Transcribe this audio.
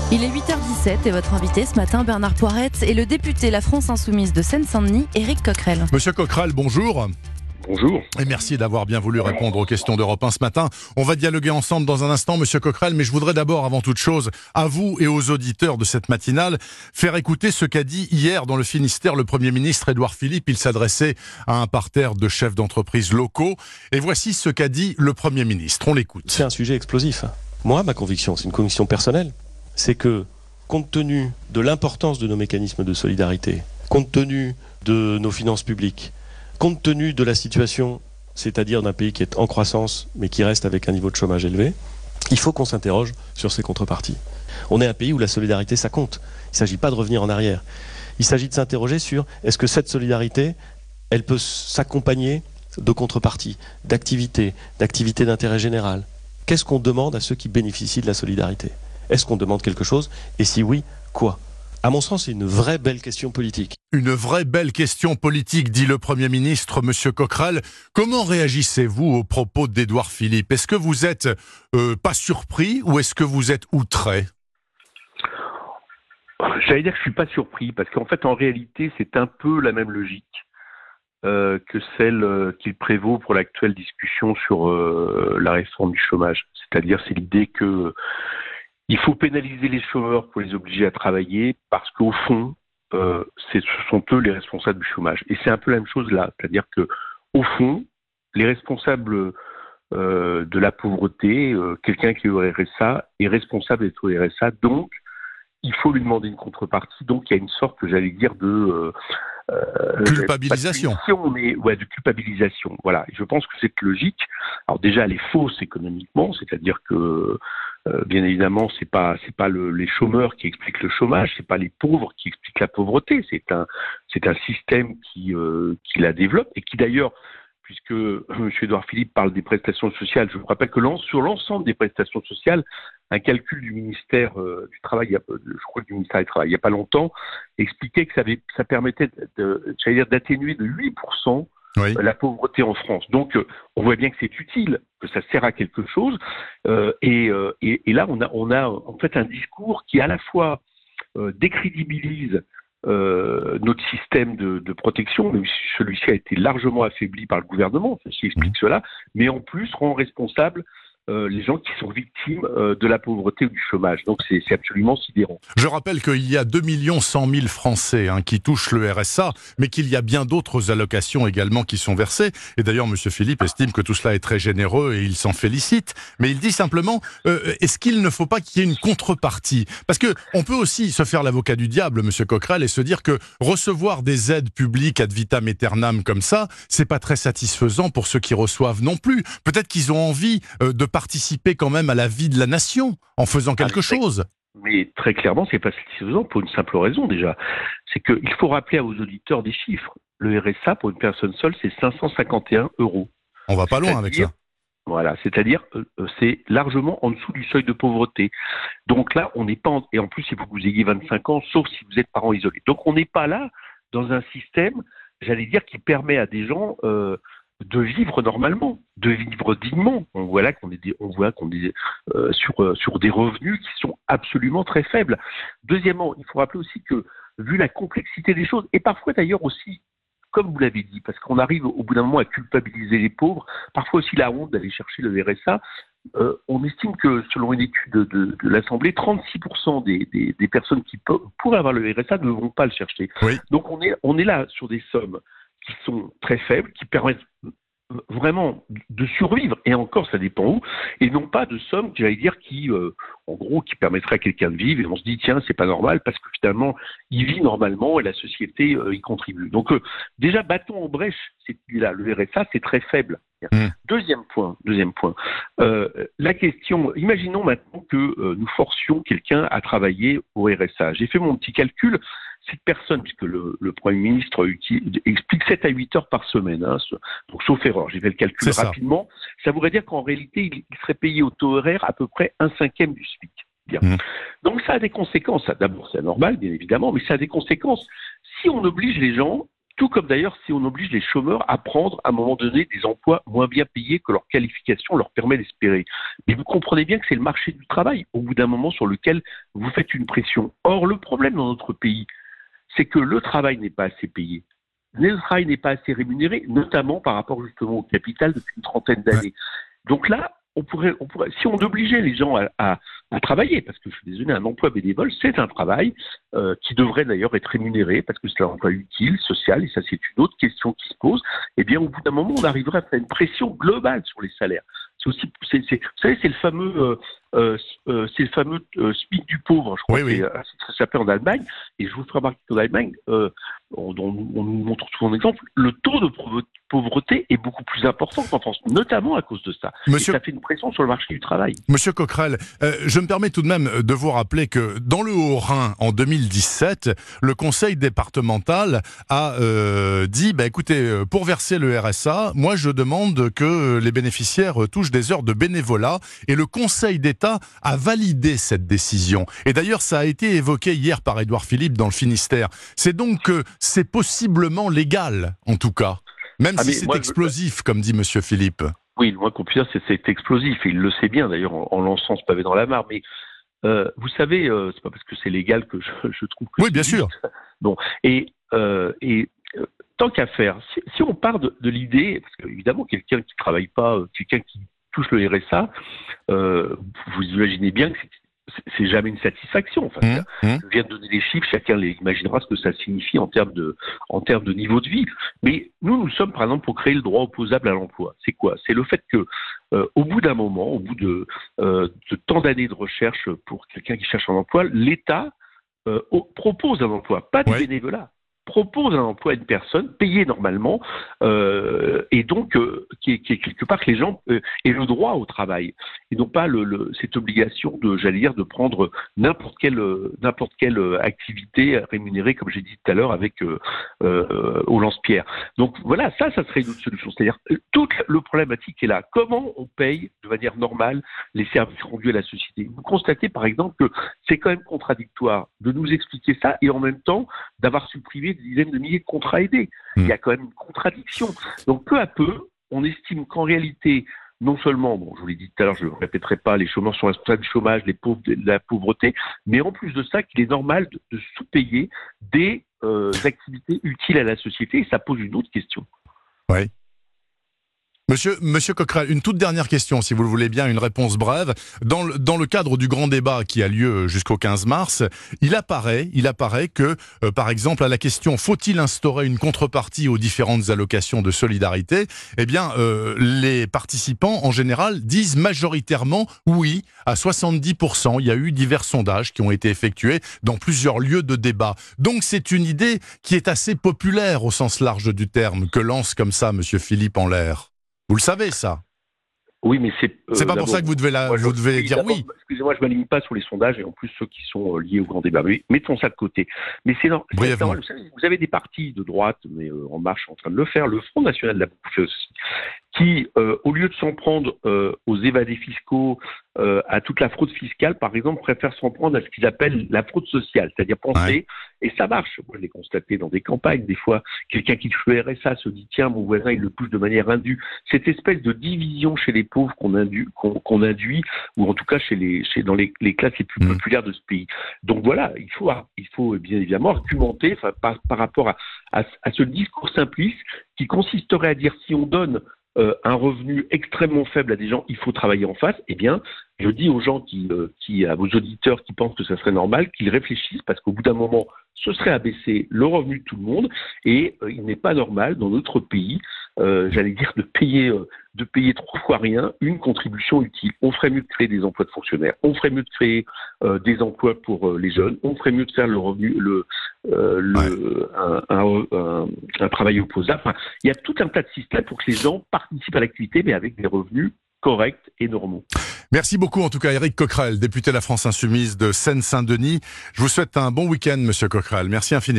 Il est 8h17 et votre invité ce matin, Bernard Poirette, est le député La France Insoumise de Seine-Saint-Denis, Éric Coquerel. Monsieur Coquerel, bonjour. Bonjour. Et merci d'avoir bien voulu répondre aux questions d'Europe 1 ce matin. On va dialoguer ensemble dans un instant, Monsieur Coquerel, mais je voudrais d'abord, avant toute chose, à vous et aux auditeurs de cette matinale, faire écouter ce qu'a dit hier dans le Finistère le Premier ministre Édouard Philippe. Il s'adressait à un parterre de chefs d'entreprise locaux. Et voici ce qu'a dit le Premier ministre. On l'écoute. C'est un sujet explosif. Moi, ma conviction, c'est une conviction personnelle, c'est que, compte tenu de l'importance de nos mécanismes de solidarité, compte tenu de nos finances publiques, compte tenu de la situation, c'est-à-dire d'un pays qui est en croissance, mais qui reste avec un niveau de chômage élevé, il faut qu'on s'interroge sur ces contreparties. On est un pays où la solidarité, ça compte. Il ne s'agit pas de revenir en arrière. Il s'agit de s'interroger sur est-ce que cette solidarité, elle peut s'accompagner de contreparties, d'activités d'intérêt général. Qu'est-ce qu'on demande à ceux qui bénéficient de la solidarité ? Est-ce qu'on demande quelque chose ? Et si oui, quoi ? À mon sens, c'est une vraie belle question politique. Une vraie belle question politique, dit le Premier ministre, Monsieur Coquerel. Comment réagissez-vous aux propos d'Édouard Philippe ? Est-ce que vous êtes pas surpris ou est-ce que vous êtes outré ? J'allais dire que je suis pas surpris, parce qu'en fait, en réalité, c'est un peu la même logique que celle qui prévaut pour l'actuelle discussion sur la réforme du chômage. C'est-à-dire, c'est l'idée que il faut pénaliser les chômeurs pour les obliger à travailler parce qu'au fond, ce sont eux les responsables du chômage. Et c'est un peu la même chose là. C'est-à-dire que au fond, les responsables de la pauvreté, quelqu'un qui est au RSA, est responsable d'être au RSA. Donc, il faut lui demander une contrepartie. Donc, il y a une sorte, j'allais dire, de culpabilisation. De culpabilisation. Voilà. Et je pense que cette logique, alors déjà, elle est fausse économiquement, c'est-à-dire que bien évidemment, c'est pas les chômeurs qui expliquent le chômage, c'est pas les pauvres qui expliquent la pauvreté. C'est un système qui la développe et qui d'ailleurs, puisque M. Édouard Philippe parle des prestations sociales, je vous rappelle que sur l'ensemble des prestations sociales, un calcul du ministère du Travail, je crois que du ministère du Travail, il n'y a pas longtemps, expliquait que ça permettait d'atténuer de 8% la pauvreté en France. Donc, on voit bien que c'est utile, que ça sert à quelque chose. Et là, on a en fait un discours qui à la fois décrédibilise notre système de protection, même si celui-ci a été largement affaibli par le gouvernement, ceci explique cela, mais en plus rend responsable les gens qui sont victimes de la pauvreté ou du chômage. Donc c'est absolument sidérant. Je rappelle qu'il y a 2 100 000 Français qui touchent le RSA, mais qu'il y a bien d'autres allocations également qui sont versées. Et d'ailleurs, M. Philippe estime que tout cela est très généreux et il s'en félicite. Mais il dit simplement, est-ce qu'il ne faut pas qu'il y ait une contrepartie ? Parce que on peut aussi se faire l'avocat du diable, M. Coquerel, et se dire que recevoir des aides publiques ad vitam aeternam comme ça, c'est pas très satisfaisant pour ceux qui reçoivent non plus. Peut-être qu'ils ont envie de participer quand même à la vie de la nation en faisant quelque chose. Mais très clairement, c'est pas satisfaisant pour une simple raison déjà. C'est qu'il faut rappeler à vos auditeurs des chiffres. Le RSA pour une personne seule, c'est 551 €. On va pas loin avec ça. Voilà, c'est-à-dire c'est largement en dessous du seuil de pauvreté. Donc là, on n'est pas et en plus il faut que vous ayez 25 ans, sauf si vous êtes parent isolé. Donc on n'est pas là dans un système, j'allais dire, qui permet à des gens de vivre normalement, de vivre dignement. On voit qu'on est sur des revenus qui sont absolument très faibles. Deuxièmement, il faut rappeler aussi que, vu la complexité des choses, et parfois d'ailleurs aussi, comme vous l'avez dit, parce qu'on arrive au bout d'un moment à culpabiliser les pauvres, parfois aussi la honte d'aller chercher le RSA, on estime que, selon une étude de l'Assemblée, 36% des personnes qui pourraient avoir le RSA ne vont pas le chercher. Oui. Donc on est là sur des sommes qui sont très faibles, qui permettent vraiment de survivre, et encore ça dépend où, et non pas de sommes, j'allais dire, qui en gros qui permettraient à quelqu'un de vivre, et on se dit tiens c'est pas normal, parce que finalement il vit normalement et la société y contribue. Donc déjà battons en brèche cette idée-là, le RSA c'est très faible. Deuxième point, la question, imaginons maintenant que nous forcions quelqu'un à travailler au RSA. J'ai fait mon petit calcul, cette personne, puisque le Premier ministre explique 7 à 8 heures par semaine, donc sauf erreur, j'ai fait le calcul rapidement, ça voudrait dire qu'en réalité, il serait payé au taux horaire à peu près 1/5 du SMIC. Bien. Donc ça a des conséquences, d'abord c'est anormal bien évidemment, mais ça a des conséquences. Si on oblige les gens Tout comme d'ailleurs si on oblige les chômeurs à prendre à un moment donné des emplois moins bien payés que leur qualification leur permet d'espérer. Mais vous comprenez bien que c'est le marché du travail, au bout d'un moment, sur lequel vous faites une pression. Or, le problème dans notre pays, c'est que le travail n'est pas assez payé. Le travail n'est pas assez rémunéré, notamment par rapport justement au capital depuis une trentaine d'années. Donc là, on pourrait, si on obligeait les gens à travailler, parce que je suis désolé, un emploi bénévole, c'est un travail qui devrait d'ailleurs être rémunéré, parce que c'est un emploi utile, social, et ça c'est une autre question qui se pose, eh bien au bout d'un moment, on arriverait à faire une pression globale sur les salaires. Vous savez, c'est le fameux SMIC du pauvre, je crois, que ça s'appelle en Allemagne, et je vous ferai remarquer qu'en Allemagne, on nous montre souvent un exemple, le taux de pauvreté est beaucoup plus important qu'en France, notamment à cause de ça. Et ça fait une pression sur le marché du travail. Monsieur Coquerel, je me permets tout de même de vous rappeler que dans le Haut-Rhin, en 2017, le conseil départemental a dit, écoutez, pour verser le RSA, moi je demande que les bénéficiaires touchent des heures de bénévolat, et le Conseil d'État a validé cette décision. Et d'ailleurs, ça a été évoqué hier par Édouard Philippe dans le Finistère. C'est donc que c'est possiblement légal, en tout cas, même si c'est explosif, comme dit Monsieur Philippe. Oui, le moins qu'on puisse dire, c'est explosif, et il le sait bien d'ailleurs en lançant ce pavé dans la mare. Mais vous savez, c'est pas parce que c'est légal que je trouve que oui, bien sûr. Bon, et tant qu'à faire, si on part de l'idée, parce qu'évidemment, quelqu'un qui travaille pas, quelqu'un qui touche le RSA, vous imaginez bien que c'est jamais une satisfaction. Enfin, je viens de donner des chiffres, chacun imaginera ce que ça signifie en termes de niveau de vie. Mais nous sommes par exemple pour créer le droit opposable à l'emploi. C'est quoi? C'est le fait que au bout d'un moment, au bout de tant d'années de recherche pour quelqu'un qui cherche un emploi, l'État propose un emploi, pas du bénévolat. Propose un emploi à une personne payée normalement et donc qui est quelque part que les gens aient le droit au travail et non pas cette obligation de prendre n'importe quelle activité rémunérée, comme j'ai dit tout à l'heure avec au lance-pierre. Donc voilà, ça serait une autre solution. C'est-à-dire toute le problématique est là. Comment on paye de manière normale les services rendus à la société? Vous constatez par exemple que c'est quand même contradictoire de nous expliquer ça et en même temps d'avoir supprimé des dizaines de milliers de contrats aidés. Il y a quand même une contradiction. Donc peu à peu, on estime qu'en réalité, non seulement, je vous l'ai dit tout à l'heure, je ne le répéterai pas, les chômeurs sont responsables du chômage, les pauvres de la pauvreté, mais en plus de ça, qu'il est normal de sous-payer des activités utiles à la société, et ça pose une autre question. Oui. Monsieur Coquerel, une toute dernière question, si vous le voulez bien, une réponse brève. Dans le cadre du grand débat qui a lieu jusqu'au 15 mars, il apparaît que, par exemple, à la question « Faut-il instaurer une contrepartie aux différentes allocations de solidarité ?», eh bien, les participants, en général, disent majoritairement oui, à 70%. Il y a eu divers sondages qui ont été effectués dans plusieurs lieux de débat. Donc, c'est une idée qui est assez populaire au sens large du terme, que lance comme ça Monsieur Philippe en l'air. Vous le savez, ça? Oui, mais c'est pas pour ça que vous devez dire oui. Excusez-moi, je ne m'aligne pas sur les sondages et en plus ceux qui sont liés au grand débat. Mais mettons ça de côté. Mais c'est normal. Vous avez des partis de droite, mais En Marche est en train de le faire. Le Front National de la Bouche aussi, qui, au lieu de s'en prendre aux évadés fiscaux, à toute la fraude fiscale, par exemple, préfère s'en prendre à ce qu'ils appellent la fraude sociale, c'est-à-dire penser, et ça marche. Moi, je l'ai constaté dans des campagnes, des fois, quelqu'un qui touche le RSA se dit, tiens, mon voisin, il le touche de manière indue. Cette espèce de division chez les pauvres qu'on induit, ou en tout cas dans les classes les plus populaires de ce pays. Donc voilà, il faut bien évidemment argumenter par rapport à ce discours simpliste qui consisterait à dire si on donne un revenu extrêmement faible à des gens, il faut travailler en face. Eh bien, je dis aux gens à vos auditeurs qui pensent que ça serait normal, qu'ils réfléchissent parce qu'au bout d'un moment, ce serait abaisser le revenu de tout le monde et il n'est pas normal dans notre pays, j'allais dire, de payer 3 fois rien une contribution utile. On ferait mieux de créer des emplois de fonctionnaires, on ferait mieux de créer des emplois pour les jeunes, on ferait mieux de faire le revenu, un travail opposable. Enfin, il y a tout un tas de systèmes pour que les gens participent à l'activité, mais avec des revenus corrects et normaux. Merci beaucoup en tout cas Éric Coquerel, député de la France Insoumise de Seine-Saint-Denis. Je vous souhaite un bon week-end Monsieur Coquerel. Merci infiniment.